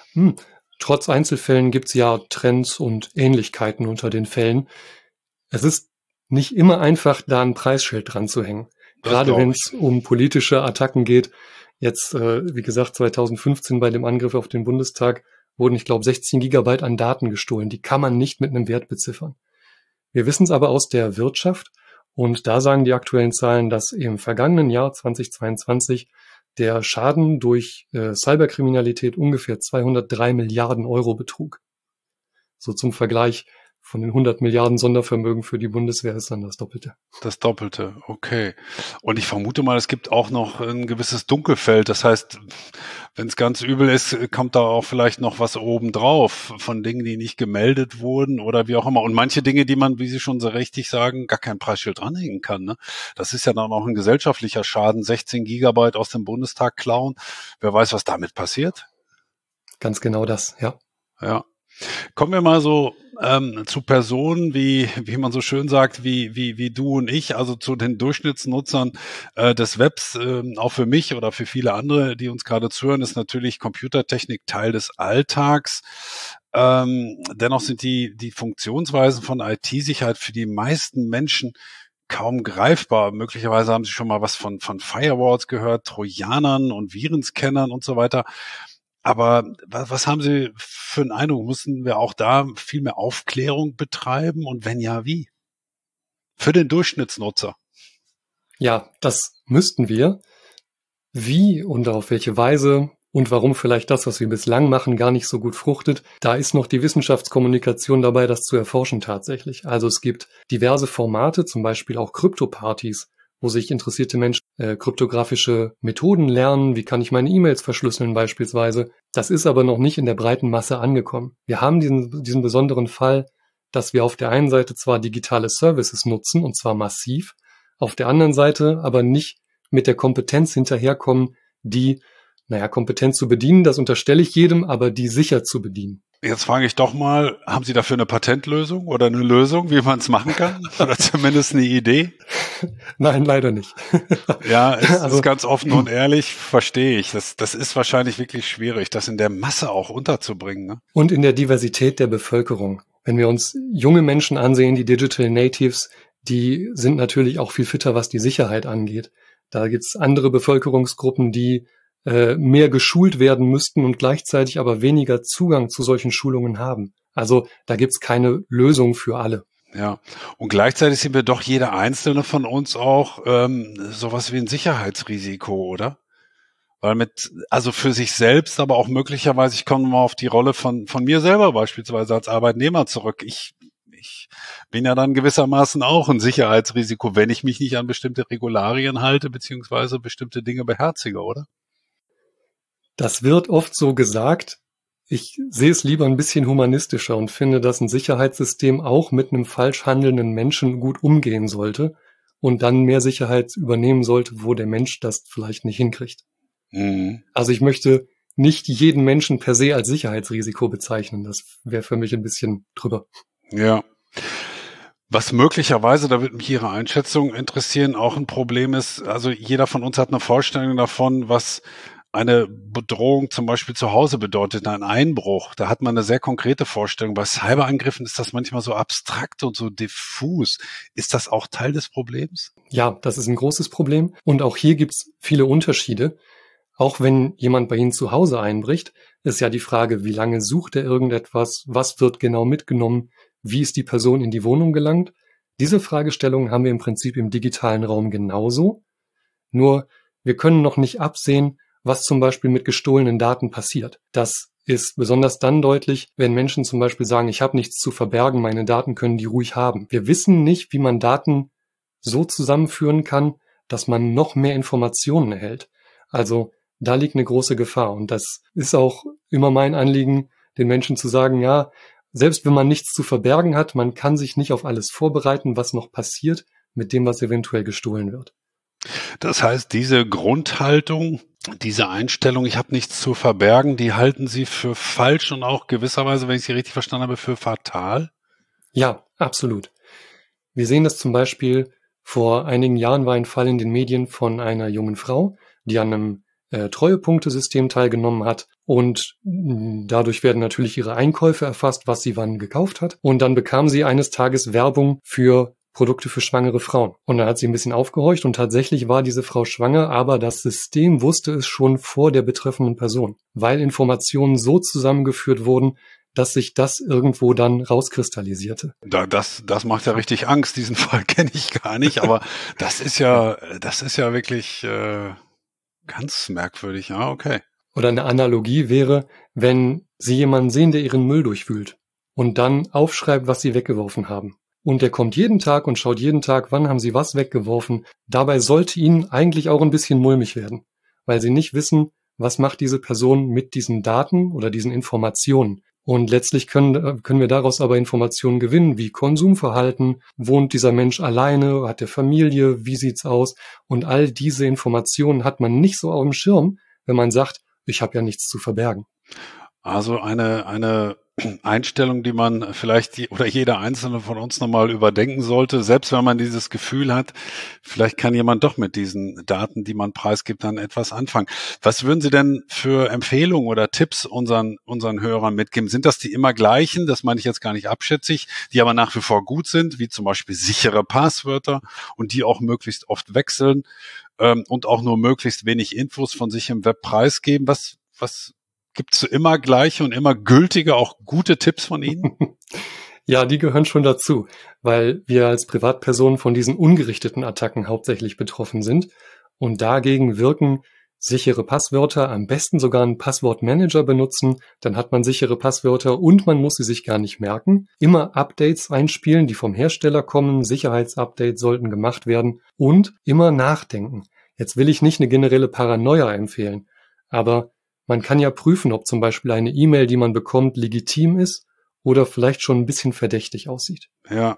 Trotz Einzelfällen gibt es ja Trends und Ähnlichkeiten unter den Fällen. Es ist nicht immer einfach, da ein Preisschild dran zu hängen. Gerade wenn es um politische Attacken geht. Jetzt, wie gesagt, 2015 bei dem Angriff auf den Bundestag wurden, ich glaube, 16 Gigabyte an Daten gestohlen. Die kann man nicht mit einem Wert beziffern. Wir wissen es aber aus der Wirtschaft und da sagen die aktuellen Zahlen, dass im vergangenen Jahr 2022 der Schaden durch Cyberkriminalität ungefähr 203 Milliarden Euro betrug. So zum Vergleich, von den 100 Milliarden Sondervermögen für die Bundeswehr ist dann das Doppelte. Das Doppelte, okay. Und ich vermute mal, es gibt auch noch ein gewisses Dunkelfeld. Das heißt, wenn es ganz übel ist, kommt da auch vielleicht noch was obendrauf von Dingen, die nicht gemeldet wurden oder wie auch immer. Und manche Dinge, die man, wie Sie schon so richtig sagen, gar kein Preisschild dranhängen kann. Ne? Das ist ja dann auch ein gesellschaftlicher Schaden. 16 Gigabyte aus dem Bundestag klauen. Wer weiß, was damit passiert? Ganz genau das, ja. Ja. Kommen wir mal so zu Personen, wie man so schön sagt, wie du und ich, also zu den Durchschnittsnutzern des Webs. Auch für mich oder für viele andere, die uns gerade zuhören, ist natürlich Computertechnik Teil des Alltags. Dennoch sind die Funktionsweisen von IT-Sicherheit für die meisten Menschen kaum greifbar. Möglicherweise haben Sie schon mal was von Firewalls gehört, Trojanern und Virenscannern und so weiter. Aber was haben Sie für einen Eindruck? Müssen wir auch da viel mehr Aufklärung betreiben? Und wenn ja, wie? Für den Durchschnittsnutzer. Ja, das müssten wir. Wie und auf welche Weise und warum vielleicht das, was wir bislang machen, gar nicht so gut fruchtet, da ist noch die Wissenschaftskommunikation dabei, das zu erforschen tatsächlich. Also es gibt diverse Formate, zum Beispiel auch Kryptopartys, wo sich interessierte Menschen kryptografische Methoden lernen. Wie kann ich meine E-Mails verschlüsseln beispielsweise? Das ist aber noch nicht in der breiten Masse angekommen. Wir haben diesen besonderen Fall, dass wir auf der einen Seite zwar digitale Services nutzen, und zwar massiv, auf der anderen Seite aber nicht mit der Kompetenz hinterherkommen, die, kompetent zu bedienen, das unterstelle ich jedem, aber die sicher zu bedienen. Jetzt frage ich doch mal, haben Sie dafür eine Patentlösung oder eine Lösung, wie man es machen kann? Oder zumindest eine Idee? Nein, leider nicht. Ja, es ist ganz offen und ehrlich, verstehe ich. Das ist wahrscheinlich wirklich schwierig, das in der Masse auch unterzubringen. Ne? Und in der Diversität der Bevölkerung. Wenn wir uns junge Menschen ansehen, die Digital Natives, die sind natürlich auch viel fitter, was die Sicherheit angeht. Da gibt's andere Bevölkerungsgruppen, die mehr geschult werden müssten und gleichzeitig aber weniger Zugang zu solchen Schulungen haben. Also da gibt's keine Lösung für alle. Ja, und gleichzeitig sind wir doch jeder Einzelne von uns auch sowas wie ein Sicherheitsrisiko, oder? Weil also für sich selbst, aber auch möglicherweise, ich komme mal auf die Rolle von mir selber beispielsweise als Arbeitnehmer zurück. Ich bin ja dann gewissermaßen auch ein Sicherheitsrisiko, wenn ich mich nicht an bestimmte Regularien halte, beziehungsweise bestimmte Dinge beherzige, oder? Das wird oft so gesagt. Ich sehe es lieber ein bisschen humanistischer und finde, dass ein Sicherheitssystem auch mit einem falsch handelnden Menschen gut umgehen sollte und dann mehr Sicherheit übernehmen sollte, wo der Mensch das vielleicht nicht hinkriegt. Mhm. Also ich möchte nicht jeden Menschen per se als Sicherheitsrisiko bezeichnen. Das wäre für mich ein bisschen drüber. Ja. Was möglicherweise, da würde mich Ihre Einschätzung interessieren, auch ein Problem ist, also jeder von uns hat eine Vorstellung davon, was eine Bedrohung zum Beispiel zu Hause bedeutet, ein Einbruch. Da hat man eine sehr konkrete Vorstellung. Bei Cyberangriffen ist das manchmal so abstrakt und so diffus. Ist das auch Teil des Problems? Ja, das ist ein großes Problem. Und auch hier gibt's viele Unterschiede. Auch wenn jemand bei Ihnen zu Hause einbricht, ist ja die Frage, wie lange sucht er irgendetwas? Was wird genau mitgenommen? Wie ist die Person in die Wohnung gelangt? Diese Fragestellungen haben wir im Prinzip im digitalen Raum genauso. Nur wir können noch nicht absehen, was zum Beispiel mit gestohlenen Daten passiert. Das ist besonders dann deutlich, wenn Menschen zum Beispiel sagen, ich habe nichts zu verbergen, meine Daten können die ruhig haben. Wir wissen nicht, wie man Daten so zusammenführen kann, dass man noch mehr Informationen erhält. Also da liegt eine große Gefahr. Und das ist auch immer mein Anliegen, den Menschen zu sagen, ja, selbst wenn man nichts zu verbergen hat, man kann sich nicht auf alles vorbereiten, was noch passiert mit dem, was eventuell gestohlen wird. Das heißt, diese Grundhaltung, diese Einstellung, ich habe nichts zu verbergen, die halten Sie für falsch und auch gewisserweise, wenn ich Sie richtig verstanden habe, für fatal? Ja, absolut. Wir sehen das zum Beispiel, vor einigen Jahren war ein Fall in den Medien von einer jungen Frau, die an einem Treuepunktesystem teilgenommen hat und dadurch werden natürlich ihre Einkäufe erfasst, was sie wann gekauft hat und dann bekam sie eines Tages Werbung für Produkte für schwangere Frauen. Und dann hat sie ein bisschen aufgehorcht und tatsächlich war diese Frau schwanger, aber das System wusste es schon vor der betreffenden Person, weil Informationen so zusammengeführt wurden, dass sich das irgendwo dann rauskristallisierte. Das macht ja richtig Angst. Diesen Fall kenne ich gar nicht, aber das ist ja wirklich ganz merkwürdig. Ja, okay. Oder eine Analogie wäre, wenn Sie jemanden sehen, der Ihren Müll durchwühlt und dann aufschreibt, was Sie weggeworfen haben. Und der kommt jeden Tag und schaut jeden Tag, wann haben Sie was weggeworfen. Dabei sollte Ihnen eigentlich auch ein bisschen mulmig werden, weil Sie nicht wissen, was macht diese Person mit diesen Daten oder diesen Informationen. Und letztlich können wir daraus aber Informationen gewinnen, wie Konsumverhalten, wohnt dieser Mensch alleine, hat er Familie, wie sieht's aus? Und all diese Informationen hat man nicht so auf dem Schirm, wenn man sagt, ich habe ja nichts zu verbergen. Also eine Einstellung, die man vielleicht jeder Einzelne von uns nochmal überdenken sollte, selbst wenn man dieses Gefühl hat, vielleicht kann jemand doch mit diesen Daten, die man preisgibt, dann etwas anfangen. Was würden Sie denn für Empfehlungen oder Tipps unseren Hörern mitgeben? Sind das die immer gleichen? Das meine ich jetzt gar nicht abschätzig, die aber nach wie vor gut sind, wie zum Beispiel sichere Passwörter und die auch möglichst oft wechseln und auch nur möglichst wenig Infos von sich im Web preisgeben. Was Gibt's immer gleiche und immer gültige, auch gute Tipps von Ihnen? Ja, die gehören schon dazu, weil wir als Privatpersonen von diesen ungerichteten Attacken hauptsächlich betroffen sind. Und dagegen wirken sichere Passwörter, am besten sogar einen Passwortmanager benutzen, dann hat man sichere Passwörter und man muss sie sich gar nicht merken. Immer Updates einspielen, die vom Hersteller kommen, Sicherheitsupdates sollten gemacht werden und immer nachdenken. Jetzt will ich nicht eine generelle Paranoia empfehlen, aber man kann ja prüfen, ob zum Beispiel eine E-Mail, die man bekommt, legitim ist oder vielleicht schon ein bisschen verdächtig aussieht. Ja.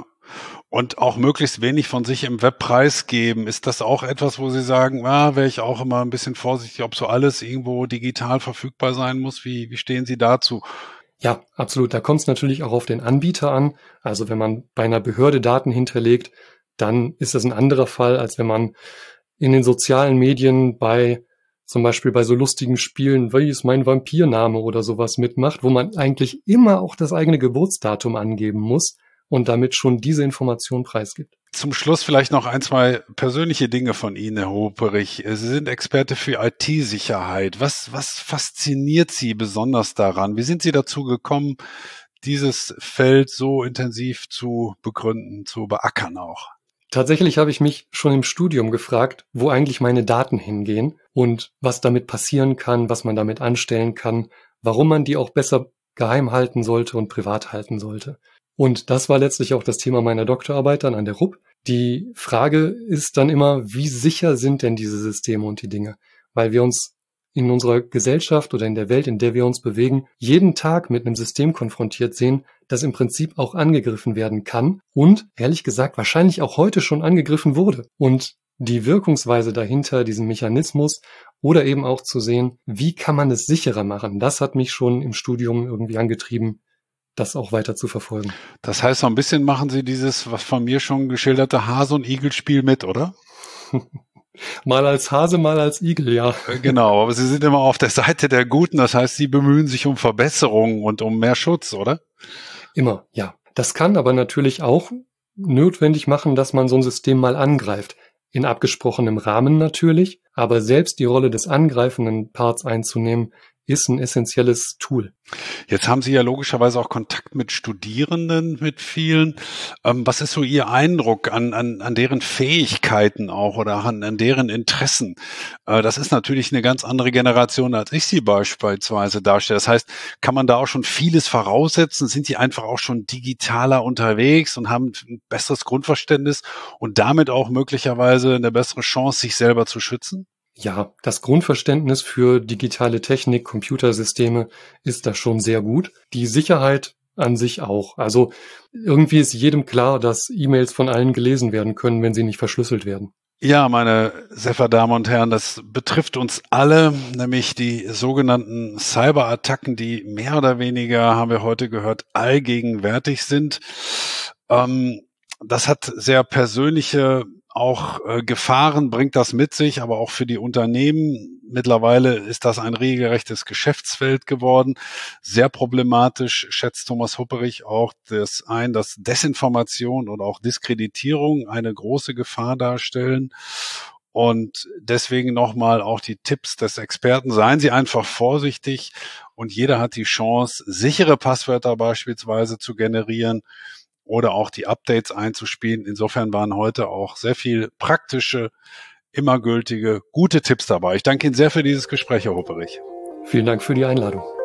Und auch möglichst wenig von sich im Web preisgeben. Ist das auch etwas, wo Sie sagen, wäre ich auch immer ein bisschen vorsichtig, ob so alles irgendwo digital verfügbar sein muss? Wie stehen Sie dazu? Ja, absolut. Da kommt es natürlich auch auf den Anbieter an. Also wenn man bei einer Behörde Daten hinterlegt, dann ist das ein anderer Fall, als wenn man in den sozialen Medien zum Beispiel bei so lustigen Spielen, wie ist mein Vampirname oder sowas mitmacht, wo man eigentlich immer auch das eigene Geburtsdatum angeben muss und damit schon diese Information preisgibt. Zum Schluss vielleicht noch 1, 2 persönliche Dinge von Ihnen, Herr Hoperich. Sie sind Experte für IT-Sicherheit. Was fasziniert Sie besonders daran? Wie sind Sie dazu gekommen, dieses Feld so intensiv zu begründen, zu beackern auch? Tatsächlich habe ich mich schon im Studium gefragt, wo eigentlich meine Daten hingehen und was damit passieren kann, was man damit anstellen kann, warum man die auch besser geheim halten sollte und privat halten sollte. Und das war letztlich auch das Thema meiner Doktorarbeit dann an der RUB. Die Frage ist dann immer, wie sicher sind denn diese Systeme und die Dinge? Weil wir uns in unserer Gesellschaft oder in der Welt, in der wir uns bewegen, jeden Tag mit einem System konfrontiert sehen, das im Prinzip auch angegriffen werden kann und, ehrlich gesagt, wahrscheinlich auch heute schon angegriffen wurde. Und die Wirkungsweise dahinter, diesen Mechanismus oder eben auch zu sehen, wie kann man es sicherer machen, das hat mich schon im Studium irgendwie angetrieben, das auch weiter zu verfolgen. Das heißt, so ein bisschen machen Sie dieses, was von mir schon geschilderte Hase- und Igel-Spiel mit, oder? Mal als Hase, mal als Igel, ja. Genau, aber Sie sind immer auf der Seite der Guten, das heißt, Sie bemühen sich um Verbesserungen und um mehr Schutz, oder? Immer, ja. Das kann aber natürlich auch notwendig machen, dass man so ein System mal angreift. In abgesprochenem Rahmen natürlich, aber selbst die Rolle des angreifenden Parts einzunehmen, ist ein essentielles Tool. Jetzt haben Sie ja logischerweise auch Kontakt mit Studierenden, mit vielen. Was ist so Ihr Eindruck an deren Fähigkeiten auch oder an deren Interessen? Das ist natürlich eine ganz andere Generation, als ich sie beispielsweise darstelle. Das heißt, kann man da auch schon vieles voraussetzen? Sind die einfach auch schon digitaler unterwegs und haben ein besseres Grundverständnis und damit auch möglicherweise eine bessere Chance, sich selber zu schützen? Ja, das Grundverständnis für digitale Technik, Computersysteme ist da schon sehr gut. Die Sicherheit an sich auch. Also irgendwie ist jedem klar, dass E-Mails von allen gelesen werden können, wenn sie nicht verschlüsselt werden. Ja, meine sehr verehrten Damen und Herren, das betrifft uns alle, nämlich die sogenannten Cyberattacken, die mehr oder weniger, haben wir heute gehört, allgegenwärtig sind. Das hat sehr persönliche auch Gefahren bringt das mit sich, aber auch für die Unternehmen. Mittlerweile ist das ein regelrechtes Geschäftsfeld geworden. Sehr problematisch schätzt Thomas Hupperich auch dass Desinformation und auch Diskreditierung eine große Gefahr darstellen. Und deswegen nochmal auch die Tipps des Experten. Seien Sie einfach vorsichtig und jeder hat die Chance, sichere Passwörter beispielsweise zu generieren oder auch die Updates einzuspielen. Insofern waren heute auch sehr viel praktische, immer gültige, gute Tipps dabei. Ich danke Ihnen sehr für dieses Gespräch, Herr Hupperich. Vielen Dank für die Einladung.